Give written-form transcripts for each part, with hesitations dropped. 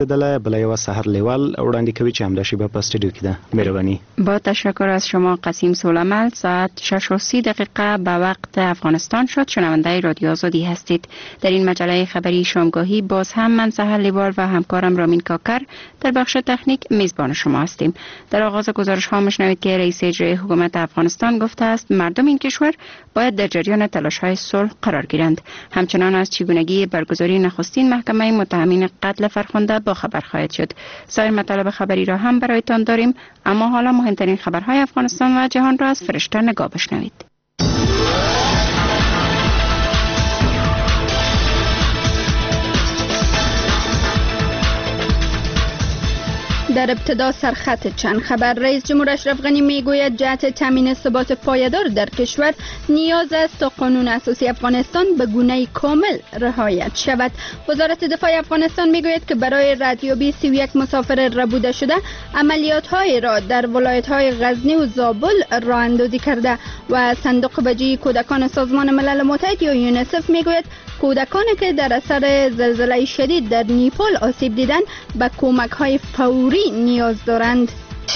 دله بلای و سحر لیوال وړاندې کوي چې همدا شیبه په استودیو کې ده. مهرباني. با تشکر از شما قاسم سولمل. ساعت 6:30 به وقت افغانستان شد. شنونده رادیو آزادی هستید. در این مجله خبری شامگاهی باز هم من سحر لیوال و همکارم رامین کاکر در بخش تکنیک میزبان شما هستیم. در آغاز گزارش ها میشنوید که رئیس اجرایی حکومت افغانستان گفته است مردم این کشور باید در جریان تلاش های صلح قرار گیرند. همچنان از چگونگی برگزاری نخستین محکمه متهمین قتل فرخنده با خبر خواهد شد. سایر مطالب خبری را هم برایتان داریم، اما حالا مهمترین خبرهای افغانستان و جهان را از فرشته نگاه بشنوید. در ابتدا سرخط چند خبر. رئیس جمهور اشرف غنی میگوید جهت تامین ثبات پایدار در کشور نیاز است تا قانون اساسی افغانستان به گونه کامل رعایت شود. وزارت دفاع افغانستان میگوید که برای ردیابی 31 مسافر ربوده شده عملیات‌های را در ولایت‌های غزنی و زابل راه اندازی کرده و صندوق بجی کودکان سازمان ملل متحد یا یونیسف میگوید کودکانی که در اثر زلزله شدید در نیپال آسیب دیدند به کمک‌های فوری نیاز دارند.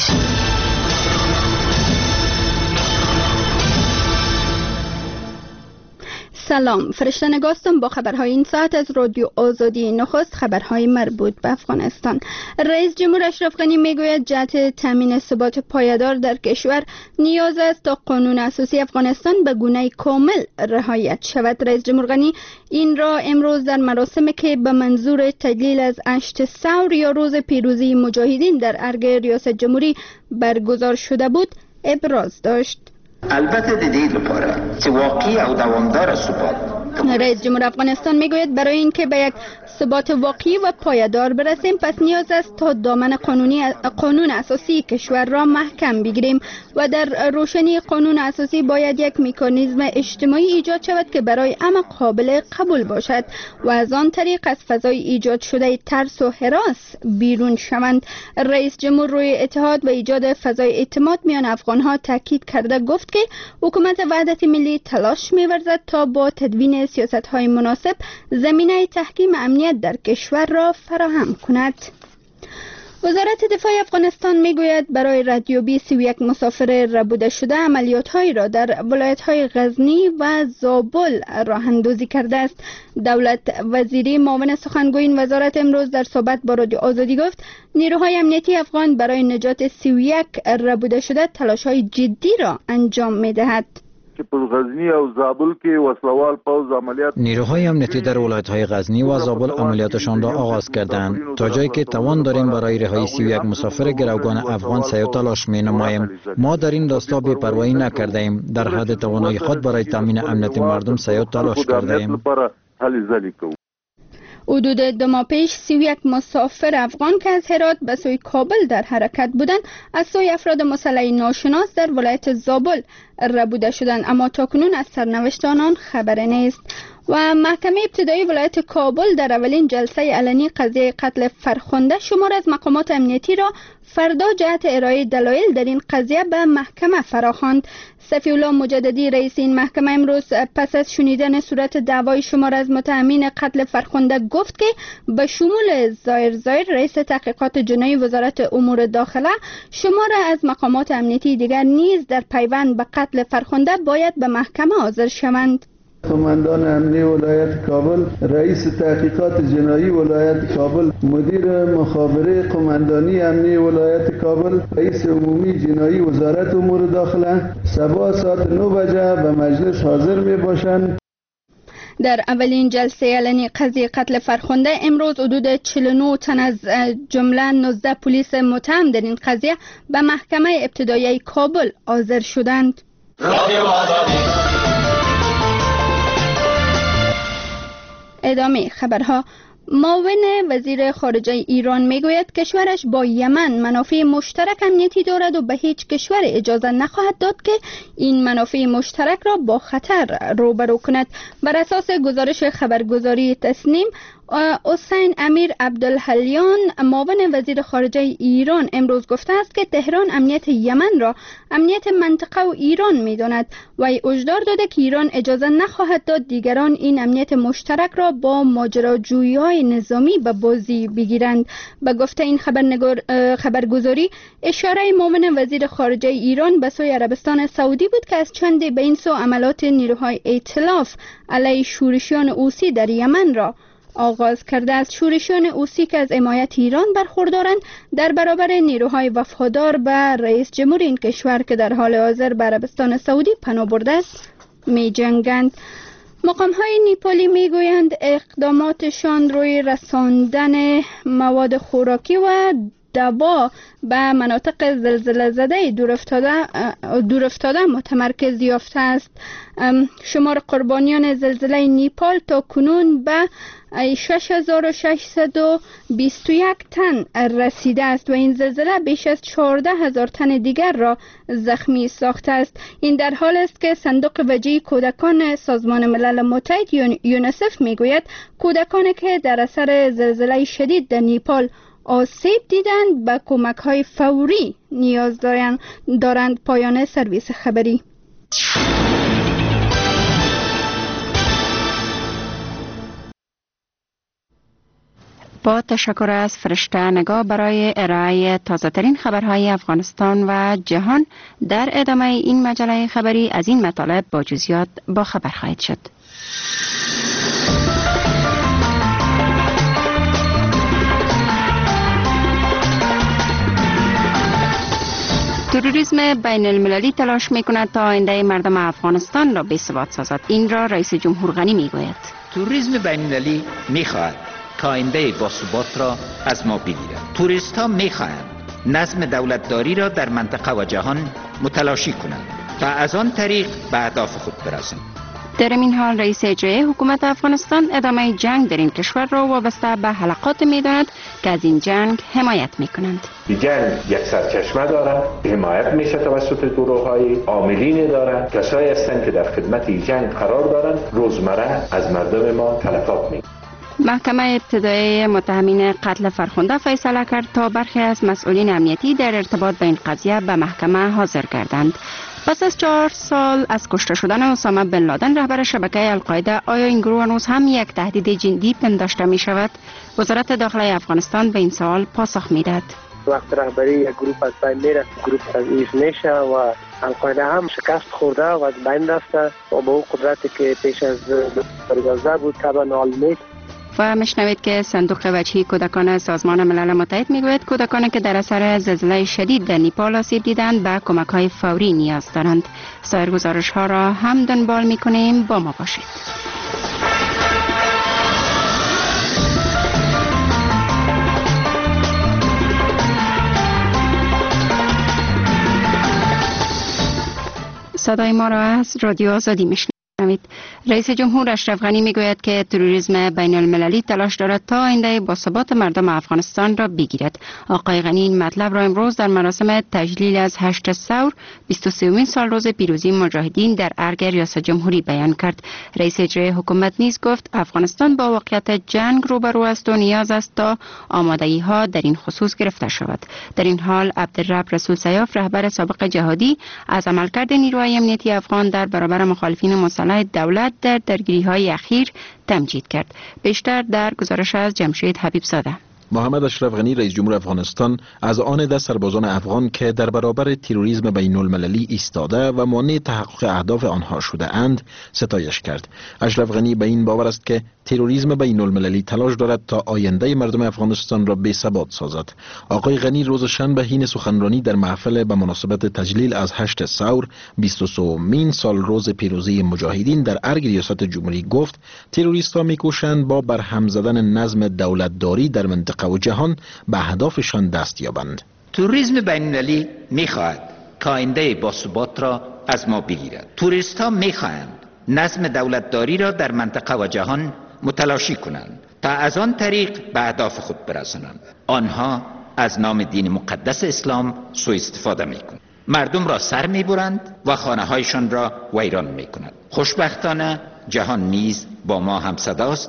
سلام، فرشته نگاستم با خبرهای این ساعت از رادیو آزادی. نخست خبرهای مربوط به افغانستان. رئیس جمهور اشرف غنی میگوید جهت تامین ثبات پایدار در کشور نیاز است تا قانون اساسی افغانستان به گونه کامل رعایت شود. رئیس جمهور غنی این را امروز در مراسمی که به منظور تجلیل از 8 ثور یا روز پیروزی مجاهدین در ارگ ریاست جمهوری برگزار شده بود ابراز داشت. البته دیدید لپاره که واقعی او دوامدار ثبات. رئیس جمهور افغانستان میگوید برای اینکه به یک ثبات واقعی و پایدار برسیم پس نیاز است تا دامن قانون اساسی کشور را محکم بگیریم و در روشنی قانون اساسی باید یک مکانیزم اجتماعی ایجاد شود که برای همه قابل قبول باشد و از آن طریق از فضای ایجاد شده ترس و هراس بیرون شوند. رئیس جمهور روی اتحاد و ایجاد فضای اعتماد میان افغانها تاکید کرده گفت که حکومت وحدت ملی تلاش می‌ورزد تا با تدوین سیاست‌های مناسب زمینه تحکیم امنیت در کشور را فراهم کند. وزارت دفاع افغانستان میگوید برای ردیابی 31 مسافر ربوده شده عملیات‌هایی را در ولایت‌های غزنی و زابل راه اندازی کرده است. دولت وزیری معاون سخنگوی این وزارت امروز در صحبت با رادیو آزادی گفت نیروهای امنیتی افغان برای نجات 31 ربوده شده تلاش‌های جدی را انجام می‌دهد. نیروهای امنیتی در ولایت‌های غزنی و زابل عملیاتشان را آغاز کردند. تا جایی که توان داریم برای رهایی 31 مسافر گروگان افغان سعی و تلاش می‌نماییم. ما در این راستا بی‌پروايی نکرده‌ایم. در حد توانایی خود برای تامین امنیت مردم سعی و تلاش کرده‌ایم. حدود 2 ماه پیش 31 مسافر افغان که از هرات به سوی کابل در حرکت بودند از سوی افراد مسلح ناشناس در ولایت زابل ربوده شدند، اما تاکنون از سرنوشت آنان خبری نیست. و محکمه ابتدایی ولایت کابل در اولین جلسه علنی قضیه قتل فرخنده شمار از مقامات امنیتی را فردا جهت ارائه دلایل در این قضیه به محکمه فراخواند. صفی الله مجددی رئیس این محکمه امروز پس از شنیدن صورت دعوای شمار از متهمین قتل فرخنده گفت که به شمول ظاهر رئیس تحقیقات جنایی وزارت امور داخله شمار از مقامات امنیتی دیگر نیز در پیوند به قتل فرخنده باید به محکمه حاضر شوند. قماندان امنی ولایت کابل، رئیس تحقیقات جنایی ولایت کابل، مدیر مخابره قماندانی امنی ولایت کابل، رئیس عمومی جنایی وزارت امور داخله صبح ساعت 9 بجه به مجلس حاضر می باشند. در اولین جلسه علنی قضیه قتل فرخنده امروز حدود 49 تن از جمله 19 پلیس متهم در این قضیه به محکمه ابتدایی کابل حاضر شدند. ادامه خبرها. معاون وزیر خارجه ایران میگوید کشورش با یمن منافع مشترک امنیتی دارد و به هیچ کشور اجازه نخواهد داد که این منافع مشترک را با خطر روبرو کند. بر اساس گزارش خبرگزاری تسنیم حسین امیر عبدالحلیان معاون وزیر خارجه ایران امروز گفته است که تهران امنیت یمن را امنیت منطقه و ایران می‌داند و هشدار داده که ایران اجازه نخواهد داد دیگران این امنیت مشترک را با ماجراجویی‌های نظامی به بازی بگیرند. به گفته این خبرگزاری اشاره معاون وزیر خارجه ایران به سوی عربستان سعودی بود که از چندی به این سو عملات نیروهای ائتلاف علیه شورشیان حوثی در یمن را آغاز کرده است. شورشیان حوثی که از حمایت ایران برخوردارند در برابر نیروهای وفادار به رئیس جمهور این کشور که در حال حاضر به عربستان سعودی پناه برده است می جنگند. مقام‌های نیپالی میگویند اقداماتشان روی رساندن مواد خوراکی و دوا به مناطق زلزله زده دور افتاده متمرکز یافته است. شمار قربانیان زلزله نیپال تا کنون به 6621 تن رسیده است و این زلزله بیش از 14000 تن دیگر را زخمی ساخته است. این در حال است که صندوق وجهی کودکان سازمان ملل متحد یونیسف میگوید کودکانی که در اثر زلزله شدید در نیپال آسیب دیدند به کمک‌های فوری نیاز دارند. پایان سرویس خبری. با تشکر از فرشته نگاه برای ارائه تازه‌ترین خبرهای افغانستان و جهان، در ادامه این مجله خبری از این مطالب با جزئیات با خبر خواهید شد. تروریسم بین المللی تلاش می‌کند تا آینده مردم افغانستان را بی‌ثبات سازد. این را رئیس جمهور غنی می‌گوید. تروریسم بین المللی می‌خواهد که آینده باثبات را از ما بگیرد. توریست‌ها می‌خواهند نظم دولتداری را در منطقه و جهان متلاشی کنند تا از آن طریق به اهداف خود برسند. در این حال رئیس اجرایی حکومت افغانستان ادامه جنگ در این کشور را وابسته به حلقات می‌داند که از این جنگ حمایت می‌کنند. جنگ یک سرچشمه دارد، حمایت میشه توسط گروه‌های عاملین دارد، کسایی هستند که در خدمت جنگ قرار دارند، روزمره از مردم ما تلفات می‌کنند. محکمه ابتدایی متهمین قتل فرخنده فیصله کرد تا برخی از مسئولین امنیتی در ارتباط با این قضیه به محکمه حاضر گردند. پس از 4 سال از کشته شدن اسامه بن لادن رهبر شبکه القاعده، آیا این گروه هنوز هم یک تهدید جدی پنداشته می شود؟ وزارت داخلی افغانستان به این سوال پاسخ می دهد. وقت رهبری یک گروه از بین میره، گروه تضعیف میشه و القاعده هم شکست خورده و از بین رفته و با اون قدرتی که پیش از اجازه بود طبعا حال نیست. و مشنوید که صندوق وجهی کودکان سازمان ملل متحد میگوید کودکانی که در اثر زلزله شدید در نیپال آسیب دیدند به کمک‌های فوری نیاز دارند. سایر گزارش‌ها را هم دنبال می‌کنیم، با ما باشید. صدای ما را از رادیو آزادی میشنوید. رئیس جمهور اشرف غنی میگوید که تروریسم بین المللی تلاش دارد تا آینده باثبات مردم افغانستان را بگیرد. آقای غنی این مطلب را امروز در مراسم تجلیل از 8 ثور 23مین سالروز پیروزی مجاهدین در ارگ ریاست جمهوری بیان کرد. رئیس اجرایی حکومت نیز گفت افغانستان با واقعیت جنگ روبرو است و نیاز است تا آمادگی ها در این خصوص گرفته شود. در این حال عبدالرب رسول سیاف رهبر سابق جهادی از عملکرد نیروهای امنیتی افغان در برابر مخالفین مسلح دولت در درگیری‌های اخیر تمجید کرد. بیشتر در گزارش از جمشید حبیب زاده. محمد اشرف غنی رئیس جمهور افغانستان از آن ده سربازان افغان که در برابر تروریسم بین المللی ایستاده و مانع تحقق اهداف آنها شده اند ستایش کرد. اشرف غنی به این باور است که تروریسم بین المللی تلاش دارد تا آینده مردم افغانستان را بی‌ثبات سازد. آقای غنی روز شنبه حین سخنرانی در محفل به مناسبت تجلیل از 8 ثور 23مین سالروز پیروزی مجاهدین در ارگ ریاست جمهوری گفت تروریست‌ها می‌کوشند با برهم زدن نظم دولتداری در منطقه و جهان به اهدافشان دست یابند. تروریسم بین المللی می‌خواهد که آینده باثبات را از ما بگیرد. توریست‌ها می‌خواهند نظم دولتداری را در منطقه و جهان متلاشی کنند تا از آن طریق به اهداف خود برسانند. آنها از نام دین مقدس اسلام سوء استفاده می‌کنند. مردم را سر می‌برند و خانه‌هایشان را ویران می‌کنند. خوشبختانه جهان نیز با ما هم صداست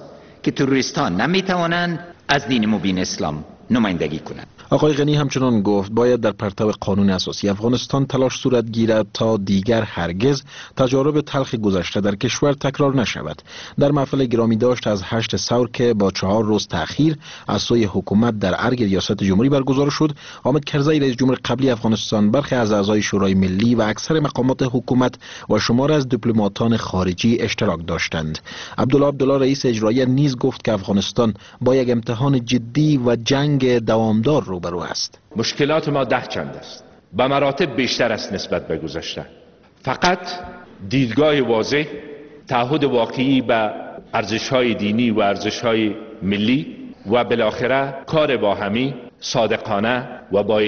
که تروریستان نمیتوانند از دین مبین اسلام نمایندگی کنند. آقای غنی همچنان گفت باید در پرتو قانون اساسی افغانستان تلاش صورت گیرد تا دیگر هرگز تجارب تلخ گذشته در کشور تکرار نشود. در محفل گرامی داشت از 8 ثور که با 4 روز تأخیر از سوی حکومت در ارگ ریاست جمهوری برگزار شد، حامد کرزی رئیس جمهور قبلی افغانستان، برخی از اعضای شورای ملی و اکثر مقامات حکومت و شمار از دیپلماتان خارجی اشتراک داشتند. عبدالله رئیس اجرایی نیز گفت که افغانستان با یک امتحان جدی و جنگ دوامدار روبرو است. مشکلات ما 10 چند است، به مراتب بیشتر است نسبت به گذشته. فقط دیدگاه واضح، تعهد واقعی به ارزش‌های دینی و ارزش‌های ملی و بالاخره کار با همی، صادقانه و با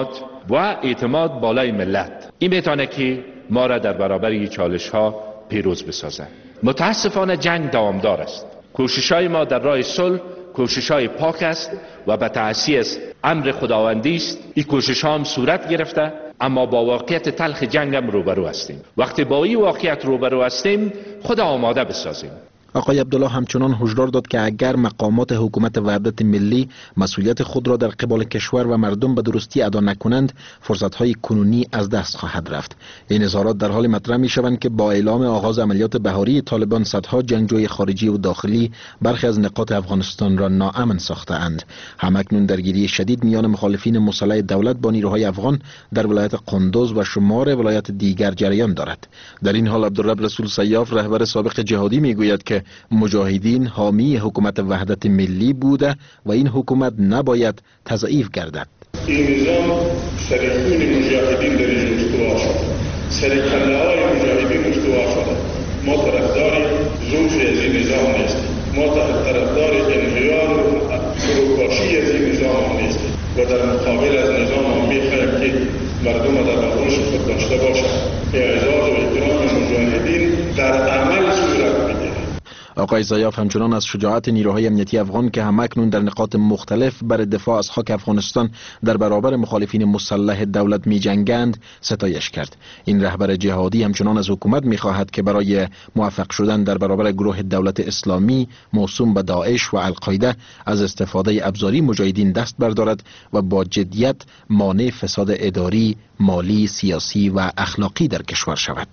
اعتماد بالای ملت، این میتونه که ما را در برابر این چالش‌ها پیروز بسازد. متاسفانه جنگ دوامدار است. کوشش‌های ما در راه صلح کوشش‌های پاک است و به تأسیس امر خداوندی است. این کوشش‌ها هم صورت گرفته، اما با واقعیت تلخ جنگ هم روبرو هستیم. وقتی با این واقعیت روبرو هستیم، خود آماده بسازیم. آقای عبدالله همچنان هشدار داد که اگر مقامات حکومت وحدت ملی مسئولیت خود را در قبال کشور و مردم به درستی ادا نکنند، فرصت‌های کنونی از دست خواهد رفت. این اظهارات در حال مطرح می‌شوند که با اعلام آغاز عملیات بهاری طالبان، صدها جنگجوی خارجی و داخلی برخی از نقاط افغانستان را ناامن ساخته‌اند. همکنون درگیری شدید میان مخالفین مسلح دولت با نیروهای افغان در ولایت قندوز و شمار ولایت دیگر جریان دارد. در این حال عبدالرب رسول سیاف، رهبر سابق جهادی، میگوید که مجاهدین حامی حکومت وحدت ملی بوده و این حکومت نباید تضعیف گردد. این نظام سرخون مجاهدین در این استوا شد، سرکله‌های مجاهدین استوا شد. ما طرفدار ظلم از این نظام نیستیم، ما طرفدار انحیار و فروپاشی از این نظام نیستیم و در مقابل از نظام هم می‌خواهیم که مردم در آغوش خود داشته باشند. اعزاز و احترام مجاهدین در عمل صورت می‌گیرد. آقای زیاف همچنان از شجاعت نیروهای امنیتی افغان که همکنون در نقاط مختلف برای دفاع از خاک افغانستان در برابر مخالفین مسلح دولت می جنگند ستایش کرد. این رهبر جهادی همچنان از حکومت می خواهد که برای موفق شدن در برابر گروه دولت اسلامی موسوم به داعش و القاعده از استفاده ابزاری مجاهدین دست بردارد و با جدیت مانع فساد اداری، مالی، سیاسی و اخلاقی در کشور شود.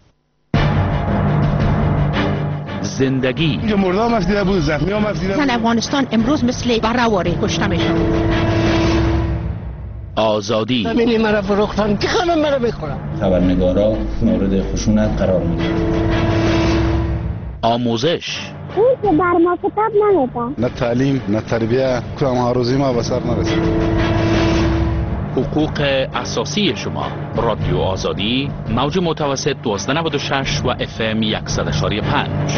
زندگی مردم افزیده بود، زخمی هم افزیده بود. افغانستان امروز مثل برآواره کشته میشن. آزادی همینی مرا فروختن که خانم مرا بخورم. خبرنگارا مورد خشونت قرار میگیرن. آموزش اون که بر ما کتاب نمیدن. نه تعلیم نه تربیه، کام هاروزی ما به سر نرسید. حقوق اساسی شما. رادیو آزادی، موج متوسط 1296 و FM 100.5.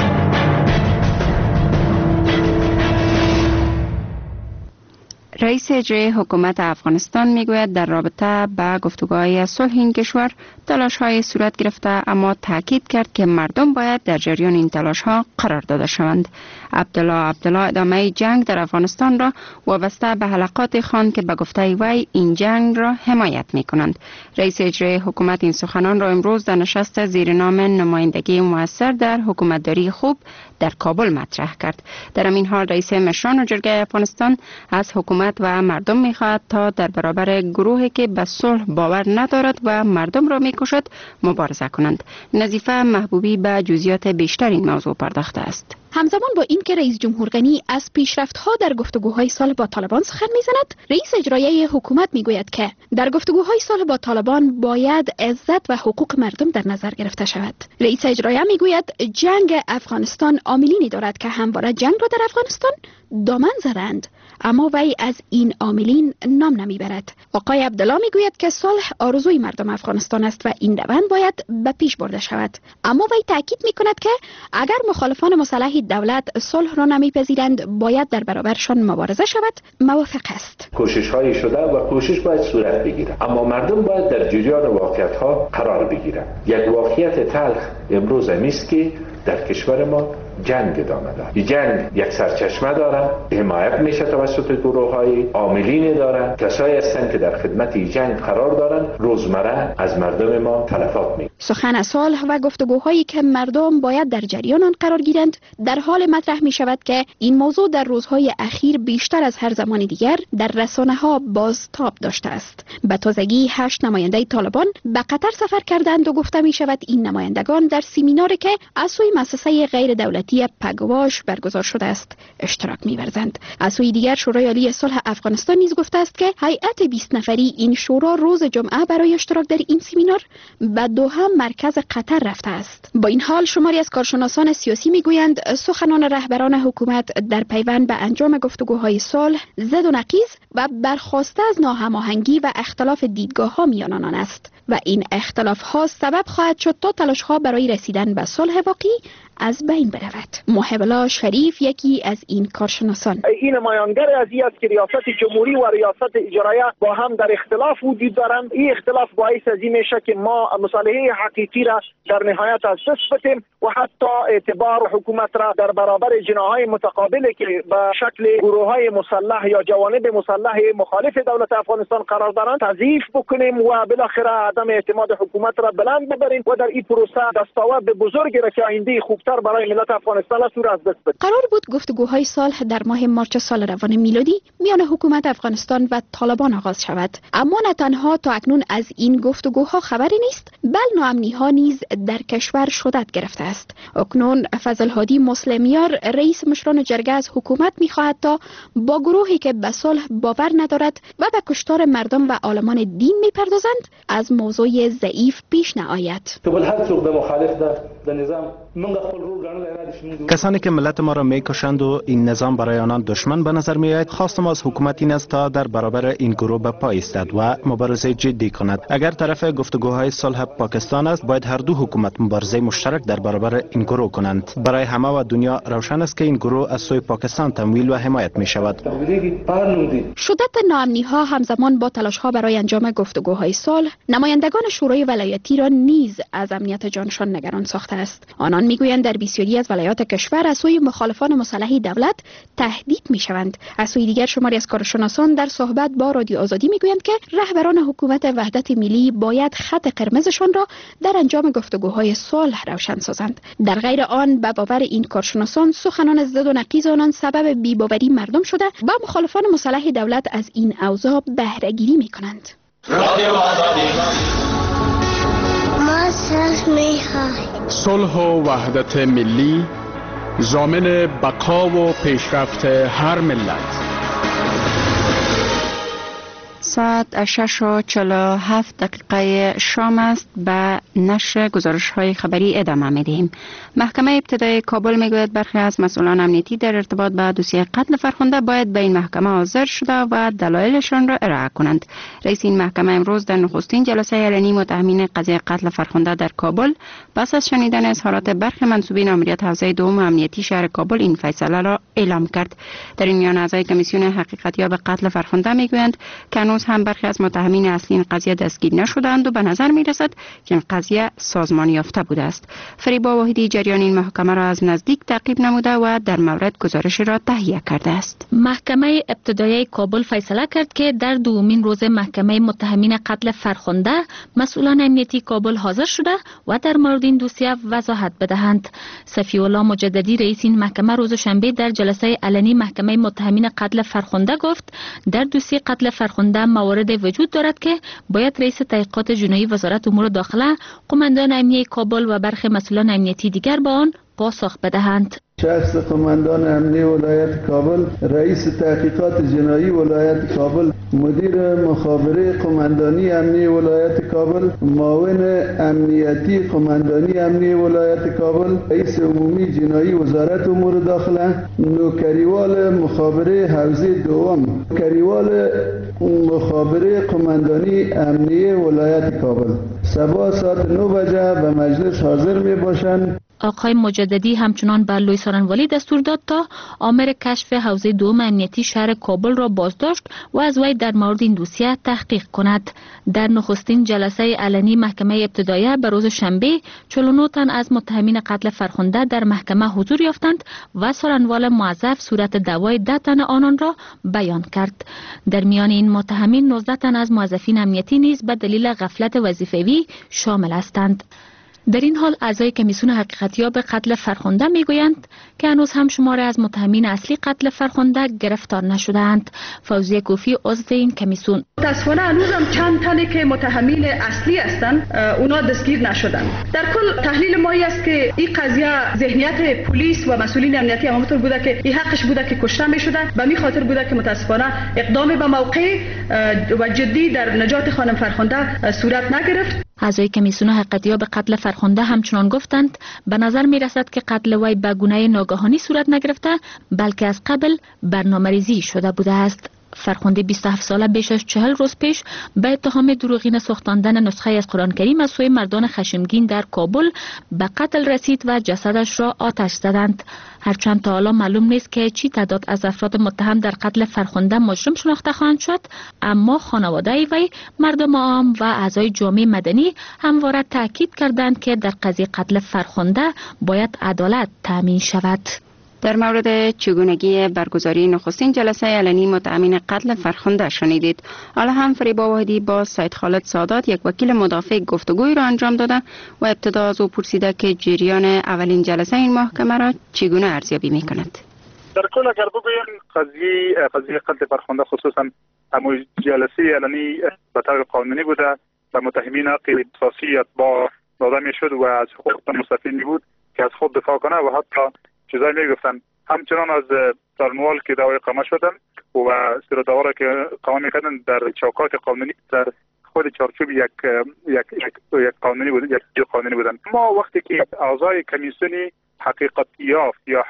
رئیس اجرایی حکومت افغانستان میگوید در رابطه با گفتگوهای صلح این کشور تلاش‌های صورت گرفته، اما تاکید کرد که مردم باید در جریان این تلاش‌ها قرار داده شوند. عبدالله ادامه جنگ در افغانستان را وابسته به حلقات خواند که به گفته وی این جنگ را حمایت می‌کنند. رئیس اجرایی حکومت این سخنان را امروز در نشست زیر نام نمایندگی مؤثر در حکومتداری خوب در کابل مطرح کرد. در همین حال رئیس مشران جرگه افغانستان از حکومت و مردم می‌خواهد تا در برابر گروهی که به صلح باور ندارد و مردم را می‌کشد مبارزه کنند. نظیفه محبوبی به جزئیات بیشتر این موضوع پرداخته است. همزمان با این که رئیس جمهور غنی از پیشرفت‌ها در گفتگوهای صلح با طالبان سخن می‌زند، رئیس اجرایی حکومت می‌گوید که در گفتگوهای صلح با طالبان باید عزت و حقوق مردم در نظر گرفته شود. رئیس اجرایی می‌گوید جنگ افغانستان عاملینی دارد که همواره جنگ را در افغانستان دامن زدند، اما وی از این عاملین نام نمیبرد. آقای عبدالله میگوید که صلح آرزوی مردم افغانستان است و این روند باید به پیش برده شود، اما وی تاکید میکند که اگر مخالفان مسلح دولت صلح را نمیپذیرند باید در برابرشان مبارزه شود. موافق است. کوشش‌هایی شده و کوشش باید صورت بگیرد، اما مردم باید در جریان واقعیت‌ها قرار بگیرند. یک واقعیت تلخ امروز است که در کشور ما جنگ ادامه دارد. این جنگ یک سرچشمه دارد، حمایت میشه توسط گروه‌های عاملین دارد، کسایی هستند که در خدمت این جنگ قرار دارند، روزمره از مردم ما تلفات می‌کنند. سخن صلح و گفتگوهایی که مردم باید در جریان آن قرار گیرند در حال مطرح می شود که این موضوع در روزهای اخیر بیشتر از هر زمان دیگر در رسانه ها بازتاب داشته است. به تازگی 8 نماینده طالبان به قطر سفر کردند و گفته می شود این نمایندگان در سمیناری که از سوی مؤسسه غیر دولتی پگواش برگزار شده است اشتراک می ورزند. از سوی دیگر شورای عالی صلح افغانستان نیز گفته است که هیئت 20 نفری این شورا روز جمعه برای اشتراک در این سمینار به دوحه مرکز قطر رفته است. با این حال شماری از کارشناسان سیاسی میگویند سخنان رهبران حکومت در پیوند به انجام گفتگوهای صلح زد و نقیض و برخاسته از ناهماهنگی و اختلاف دیدگاه‌ها میان آنان است و این اختلاف‌ها سبب خواهد شد تا تلاش‌ها برای رسیدن به صلح واقعی از بین برود. محب الله شریف یکی از این کارشناسان این نمایانگر از این است که ریاست جمهوری و ریاست اجرایه با هم در اختلاف وجود دارند. این اختلاف باعث از این میشه که ما مصالحه حقیقی را در نهایت از دست بدیم و حتی اعتبار حکومت را در برابر جناحهای متقابلی که به شکل گروه‌های مسلح یا جوانب مسلح مخالف دولت افغانستان قرار دارند تضعیف بکنیم و بالاخره عدم اعتماد حکومت را بلند ببریم و در این پروسه دستاورد بزرگی را که آینده خوبتر برای ملت افغانستان است را از دست بدیم. قرار بود گفتگوهای صلح در ماه مارچ سال روان میلادی میان حکومت افغانستان و طالبان آغاز شود، اما نه تنها تا اکنون از این گفتگوها خبری نیست، بل ناامنی‌ها نیز در کشور شدت گرفته است. اکنون فضل هادی مسلمیار رئیس مشران جرگه از حکومت می‌خواهد تا با گروهی که به صلح باور ندارد و به کشتار مردم و عالمان دین می‌پردازند از موضوع ضعیف پیش نآید. کسانی که ملت ما را میکشند و این نظام برای آنان دشمن به نظر میآید، خواست ما از حکومت این است تا در برابر این گروه به پا ایستد و مبارزه جدی کند. اگر طرف گفتگوهای صلح پاکستان است، باید هر دو حکومت مبارزه مشترک در برابر این گروه کنند. برای همه و دنیا روشن است که این گروه از سوی پاکستان تمویل و حمایت می شود. شدت ناامنی‌ها همزمان با تلاش‌ها برای انجام گفتگوهای صلح، نمایندگان شورای ولایتی را نیز از امنیت جانشان نگران ساخته است. آنان میگویند در بسیاری از ولایات کشور از سوی مخالفان مسلح دولت تهدید میشوند. از سوی دیگر شماری از کارشناسان در صحبت با رادیو آزادی میگویند که رهبران حکومت وحدت ملی باید خط قرمزشان را در انجام گفتگوهای صلح روشن سازند. در غیر آن به باور این کارشناسان سخنان زد و نقیض آنان سبب بی‌باوری مردم شده و مخالفان مسلح دولت از این اوضاع بهره گیری میکنند. رادیو آزادی ما صلح میخواهیم. صلح و وحدت ملی ضامن بقا و پیشرفت هر ملت. ساعت 6:47 شام است. به نشر گزارش‌های خبری ادامه می‌دهیم. محکمه ابتدایی کابل میگوید برخی از مسئولان امنیتی در ارتباط با دوسیه قتل فرخنده باید به این محکمه حاضر شده و دلایلشان را ارائه کنند. رئیس این محکمه امروز در نخستین جلسه علنی متهمین قضیه قتل فرخنده در کابل پس از شنیدن اظهارات برخی منسوبین آمریت حوزه دوم امنیتی شهر کابل این فیصله را اعلام کرد. در این میان اعضای کمیسیون حقیقتیاب قتل فرخنده میگویند که هنوز هم برخی از متهمین اصلی این قضیه دستگیر نشدند و به نظر می رسد که این قضیه سازمانی یافته بوده است. فریبا واحدی جریان این محکمه را از نزدیک تعقیب نموده و در مورد گزارش را تهیه کرده است. محکمه ابتدایی کابل فیصله کرد که در دومین روز محکمه متهمین قتل فرخنده مسئولان امنیتی کابل حاضر شده و در مورد این دوسیه وضاحت بدهند. صفی الله مجددی رئیس این محکمه روز شنبه در جلسه علنی محکمه متهمین قتل فرخنده گفت در دوسیه قتل فرخنده موارد وجود دارد که باید رئیس تحقیقات جنایی وزارت امور داخله، قماندان امنیتی کابل و برخی مسئولان امنیتی دیگر با آن پاسخ بدهند. شخص قماندان امنی ولایت کابل، رئیس تحقیقات جنایی ولایت کابل، مدیر مخابره قماندانی امنی ولایت کابل، معاون امنیتی قماندانی امنی ولایت کابل، رئیس عمومی جنایی وزارت امور داخله، نوکریوال مخابره حوزه دوم، نوکریوال مخابره قماندانی امنی ولایت کابل صبح ساعت 9 بجه به مجلس حاضر می باشند. آقای مجددی همچنان بر لوی سارنوالی دستور داد تا آمر کشف حوزه دوم امنیتی شهر کابل را بازداشت و از وی در مورد این دوسیه تحقیق کند. در نخستین جلسه علنی محکمه ابتدایی به روز شنبه 49 تن از متهمین قتل فرخنده در محکمه حضور یافتند و سارنوال موظف صورت دعوای 10 تن آنان را بیان کرد. در میان این متهمین 19 تن از موظفین امنیتی نیز به دلیل غفلت وظیفوی شامل هستند. در این حال اعضای کمیسیون حقیقتیاب قتل فرخنده میگویند که هنوز هم شماری از متهمین اصلی قتل فرخنده گرفتار نشدند. فوزیه کوفی عضو این کمیسیون: متاسفانه هنوز هم چند تنی که متهمین اصلی هستند اونا دستگیر نشدند. در کل تحلیل ما است که این قضیه ذهنیت پلیس و مسئولین امنیتی همونطور بوده که این حقش بوده که کشته میشدن، به می خاطر بوده که متاسفانه اقدام به موقع و جدی در نجات خانم فرخنده صورت نگرفت. اعضای کمیسیون حقیقتیاب قتل فرخنده همچنان گفتند به نظر می رسد که قتل وی به گونه ناگهانی صورت نگرفته بلکه از قبل برنامه‌ریزی شده بوده است. فرخنده 27 ساله بیش از 40 روز پیش به اتهام دروغین ساختاندن نسخه از قرآن کریم از سوی مردان خشمگین در کابل به قتل رسید و جسدش را آتش زدند. هرچند تا حالا معلوم نیست که چی تعداد از افراد متهم در قتل فرخنده مجرم شناخته خواهند شد، اما خانواده وی، مردم عام و اعضای جامعه مدنی همواره تاکید کردند که در قضیه قتل فرخنده باید عدالت تامین شود. در مورد چگونگی برگزاری نخستین جلسه علنی متهمین قتل فرخنده شنیدید. حالا هم فریبا واحدی با سید خالد سادات، یک وکیل مدافع، گفتگوی را انجام داده و ابتدا از او پرسیده که جریان اولین جلسه این محکمه را چگونه ارزیابی می‌کند. در کل اگر بگویم قضیه قتل فرخنده خصوصا همون جلسه علنی به طور قانونی بوده و متهمین حق اساسی با داده میشد و از حقوق مستفید بود که از خود دفاع کنه و حتی چیزایی میگفتن. همچنان از سرنوال که دعوای اقامه شدن و سر دعوا که اقامه میکردن در چوکات قانونی در خود چارچوب یک قانونی بود، یک قانونی بودن. ما وقتی که اعضای کمیسیون حقیقتیاب یا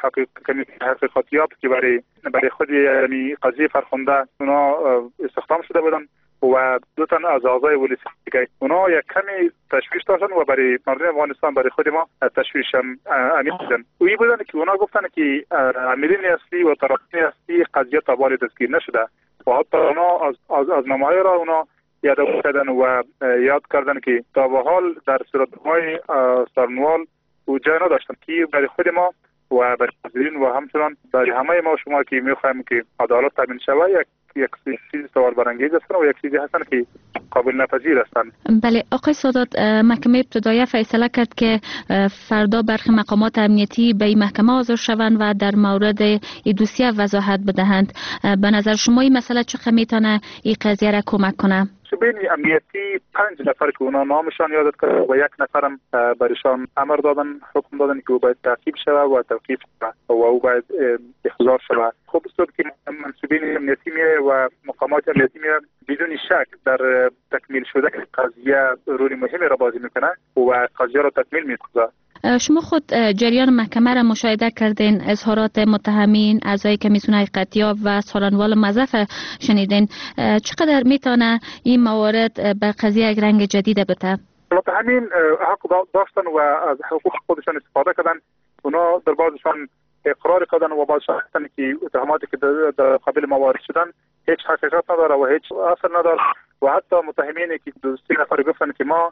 حقیقتیاب که برای خود یعنی قضیه فرخنده اونا استخدام شده بودن و دو تن از اعضای ولی که اونا یک کمی تشویش داشتن و برای مردم افغانستان برای خود ما تشویش عمیق بودن. اوی بودن که اونا گفتن که عاملین اصلی و طرفین اصلی قضیه تا بال دستگیر نشده و حتی اونا از نامه‌های را اونا یادآوری کردن و یاد کردن که تا به حال در صورت‌های سرنوال و جای نداشتن که برای خود ما و برای حاضرین و همچنان برای همه ما شما که می‌خوایم که عدالت تامین شود یک چیز سوال برانگیز هستن و یک چیزی هستن که قابل نپذیر هستن. بله آقای سادات، محکمه ابتدایی فیصله کرد که فردا برخی مقامات امنیتی به این محکمه حاضر شوند و در مورد این دوسیه وضاحت بدهند. به نظر شما این مسئله چقدر میتونه این قضیه را کمک کنه؟ شبین امنیتی 5 نفر که اونا نامشان یادت کرد و یک نفرم برشان امر دادن، حکم دادن که او باید تعقیب شود و توقیف شود و او باید احضار شود. خب است که منصوبین امنیتی میره و مقامات امنیتی میره بدون شک در تکمیل شده قضیه رولی مهمی را بازی میکنه و قضیه را تکمیل میکنه. شما خود جریان محکمه را مشاهده کردین، اظهارات متهمین، اعضای کمیسیون حقیقتیاب و سالنوال مضاف شنیدین. چقدر میتونه این موارد به قضیه یک رنگ جدید بده؟ متهمین حق داشتن و از حقوق خودشان استفاده کردن. اونا در بعضشان اقرار کردن و بعضشان هستن که اتهاماتی که در قبل ما وارد شدن هیچ حقیقت نداره و هیچ اثر نداره و حتی متهمینی که 3 نفر گفتن که ما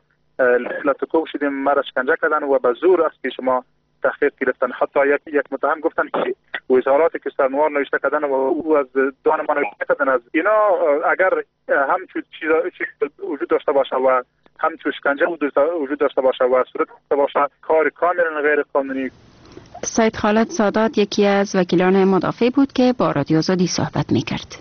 لطکوب شدیم، مرا شکنجه کردن و به زور است پیش ما تحقیق گرفتن. حتی یک متهم گفتن که اظهاراتی که سرنوار نوشته کردن و او از دان ما نوشته کردن از اینا اگر همچون چیز وجود داشته باشه و همچون شکنجه وجود داشته باشه و صورت داشته باشه کار کاملا غیر قانونی. سید خالد سادات یکی از وکیلان مدافع بود که با رادیو آزادی صحبت می‌کرد.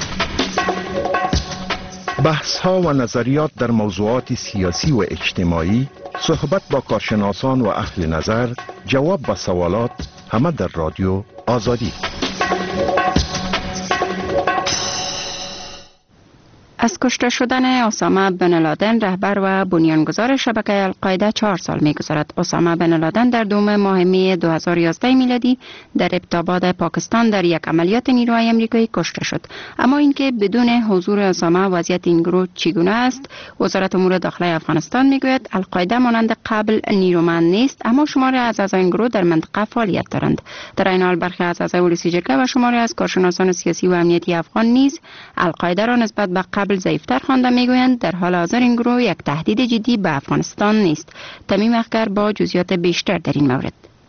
بحث ها و نظریات در موضوعات سیاسی و اجتماعی، صحبت با کارشناسان و اهل نظر، جواب به سوالات، همه در رادیو آزادی. از کشته شدن اسامه بن لادن، رهبر و بنیانگذار شبکه القاعده 4 سال می‌گذرد. اسامه بن لادن در 2 ماه می 2011 میلادی در ابتاباد پاکستان در یک عملیات نیروهای آمریکایی کشته شد. اما اینکه بدون حضور اسامه وضعیت این گروه چگونه است، وزارت امور داخلی افغانستان میگوید القاعده مانند قبل نیرومند نیست، اما شماری از اعضای این گروه در منطقه فعالیت دارند. در این حال برخی از اعضای ولسی جرگه و شماری از کارشناسان سیاسی و امنیتی افغان نیز القاعده را نسبت به قبل ضعیفتر خوانده میگویند در حال حاضر این گروه یک تهدید جدی به افغانستان نیست. تمیم اخگر با جزئیات بیشتر در این مورد.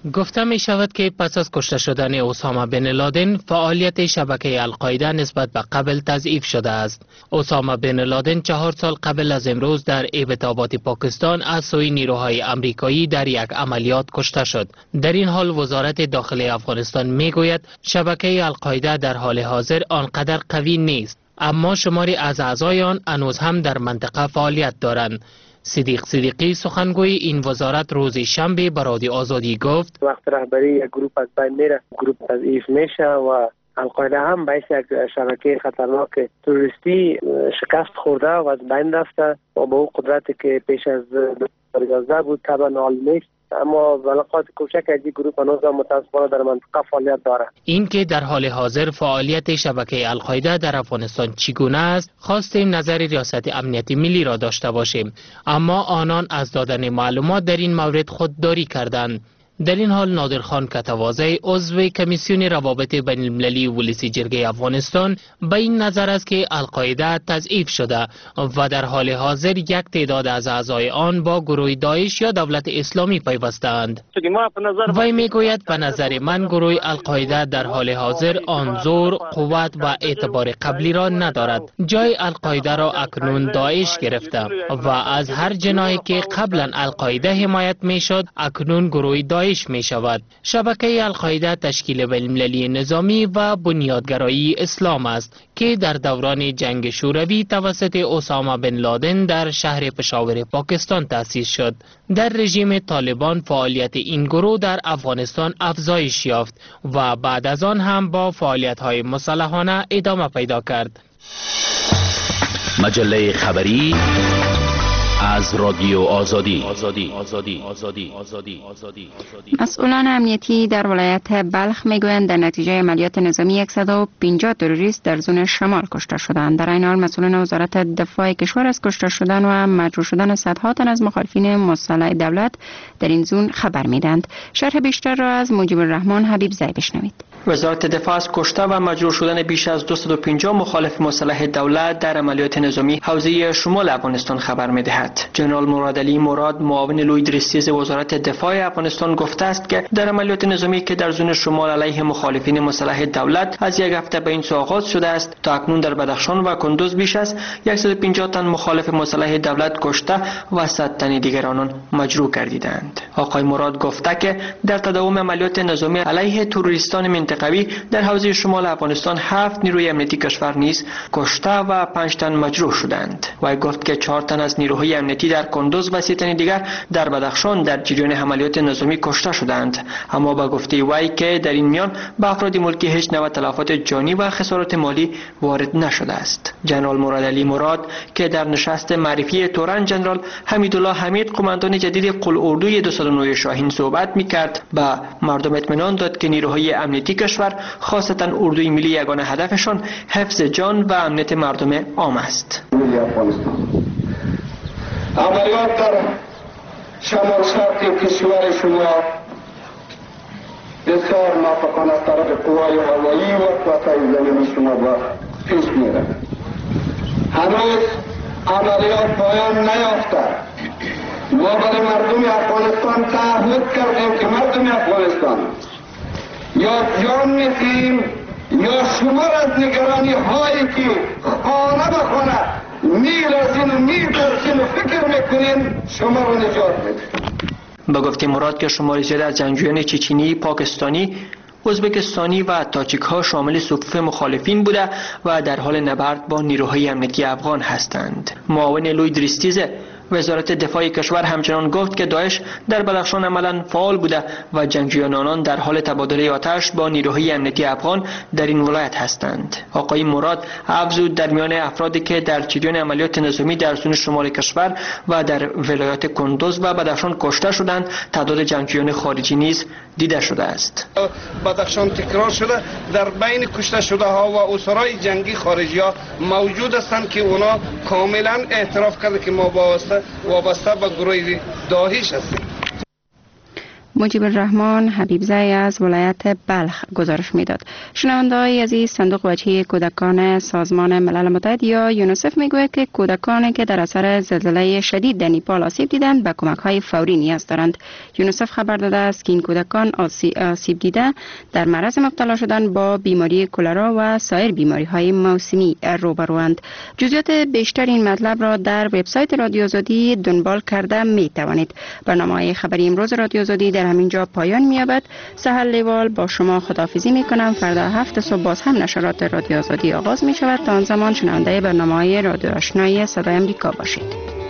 گفته می شود که پس از کشته شدن اسامه بن لادن فعالیت شبکه القاعده نسبت به قبل تضعیف شده است. اسامه بن لادن 4 سال قبل از امروز در ایبت‌آباد پاکستان از سوی نیروهای امریکایی در یک عملیات کشته شد. در این حال وزارت داخلی افغانستان می گوید شبکه القاعده در حال حاضر آنقدر قوی نیست، اما شماری از اعضای آن هنوز هم در منطقه فعالیت دارند. صدیق صدیقی سخنگوی این وزارت روز شنبه به رادیو آزادی گفت وقت رهبری یک گروه از بین میره، گروه تضعیف میشه و القاعده هم باعث یک شبکه خطرناک تروریستی شکست خورده و از بین رفته و با او قدرتی که پیش از 2011 بود طبعا نال نیست، اما بلقات کوچک از این گروه هنوز متاسفانه در منطقه فعالیت دارد. این که در حال حاضر فعالیت شبکه القاعده در افغانستان چگونه است خواستیم نظر ریاست امنیتی ملی را داشته باشیم، اما آنان از دادن معلومات در این مورد خودداری کردند. در این حال نادرخان کتوازی عضو کمیسیون روابط بین المللی ولسی جرگه افغانستان به این نظر است که القاعده تضعیف شده و در حال حاضر یک تعداد از اعضای آن با گروه داعش یا دولت اسلامی پیوستند. وی میگوید به نظر من گروه القاعده در حال حاضر آن زور، قوت و اعتبار قبلی را ندارد. جای القاعده را اکنون داعش گرفته و از هر جناحی که قبلا القاعده حمایت میشد اکنون گروه داعش می شود. شبکه القاعده تشکیل بین‌المللی نظامی و بنیادگرایی اسلام است که در دوران جنگ شوروی توسط اسامه بن لادن در شهر پشاور پاکستان تأسیس شد. در رژیم طالبان فعالیت این گروه در افغانستان افزایش یافت و بعد از آن هم با فعالیت‌های مسلحانه ادامه پیدا کرد. مجله خبری از رادیو آزادی. مسئولان امنیتی در ولایت بلخ میگویند در نتیجه عملیات نظامی 150 تروریست در زون شمال کشته شدند. در این حال مسئولان وزارت دفاع کشور از کشته شدن و مجروح شدن صدها تن از مخالفین مسلح دولت در این زون خبر میدند. شرح بیشتر را از مجیب الرحمن حبیب زی بشنوید. وزارت دفاع از کشته و مجروح شدن بیش از 250 مخالف مسلح دولت در عملیات نظامی حوزه شمال افغانستان خبر می‌دهد. جنرال مرادعلی مراد معاون لوی درستیز وزارت دفاع افغانستان گفته است که در عملیات نظامی که در زون شمال علیه مخالفین مسلح دولت از یک هفته به این سو آغاز شده است، تا اکنون در بدخشان و کندوز بیش از 150 تن مخالف مسلح دولت کشته و 100 تن دیگر آنان مجروح گردیدند. آقای مراد گفته که در تداوم عملیات نظامی علیه تروریستان منطقوی در حوزه شمال افغانستان 7 نیروی امنیتی کشور نیز کشته و 5 تن مجروح شدند. و گفت که 4 تن از نیروهای امنیتی در کندوز و 30 تن دیگر در بدخشان در جریان عملیات نظامی کشته شدند. اما با گفته وی که در این میان به افراد ملکی هیچ نوع تلفات جانی و خسارات مالی وارد نشده است. جنرال مرادعلی مراد که در نشست معرفی تورن جنرال حمیدالله حمید قماندان جدید قلعه‌اردوی 209 شاهین صحبت می‌کرد، به مردم اطمینان داد که نیروهای امنیتی کشور خاصتا اردوی ملی یگانه هدفشان حفظ جان و امنیت مردم عام است. عملیات در شمال شرق کشور شما بسیار موفقانه از طرف قوای هوایی و قوات زمینی شما با پیش میره. هنوز عملیات پایان نیافته. ما برای مردم افغانستان تعهد کردیم که مردم افغانستان یا جان میدیم یا شما از نگرانی هایی که خانه به خانه میرسین و میترسین و فکر میکنین شما رو نجات میدیم. با گفته مراد که شماری زیاد از جنگجویان چچنی، پاکستانی، ازبکستانی و تاجیک ها شامل صفوف مخالفین بوده و در حال نبرد با نیروهای امنیتی افغان هستند. معاون لوی درستیز وزارت دفاع کشور همچنان گفت که داعش در بدخشان عملاً فعال بوده و جنگجویان آنان در حال تبادل آتش با نیروهای امنیتی افغان در این ولایت هستند. آقای مراد افزود در میان افرادی که در جریان عملیات نظامی در زون شمال کشور و در ولایات کندوز و بدخشان کشته شدند، تعداد جنگجویان خارجی نیز دیده شده است. بدخشان تکرار شده در بین کشته شده ها و اسرای جنگی خارجی ها موجود هستند که اونا کاملا اعتراف کرده که ما وابسته به گروه داعش هستیم. مجیب الرحمن حبیبزی از ولایت بلخ گزارش میداد. شنونده‌های عزیز، صندوق وجهی کودکان سازمان ملل متحد یا یونیسف میگوید که کودکانی که در اثر زلزله شدید در نیپال آسیب دیدند به کمک‌های فوری نیاز دارند. یونیسف خبر داده است که این کودکان آسیب دیده در معرض مبتلا شدن با بیماری کلرا و سایر بیماری‌های موسمی روبروند. جزئیات بیشتر این مطلب را در وبسایت رادیو آزادی دنبال کرده می‌توانید. برنامه خبری امروز رادیو آزادی در همینجا پایان می‌یابد. سحر لیوال با شما خداحافظی می‌کنم. فردا 7 صبح باز هم نشرات رادیو آزادی آغاز می‌شود. تا آن زمان شنونده برنامه‌های رادیو آشنایی صدای آمریکا باشید.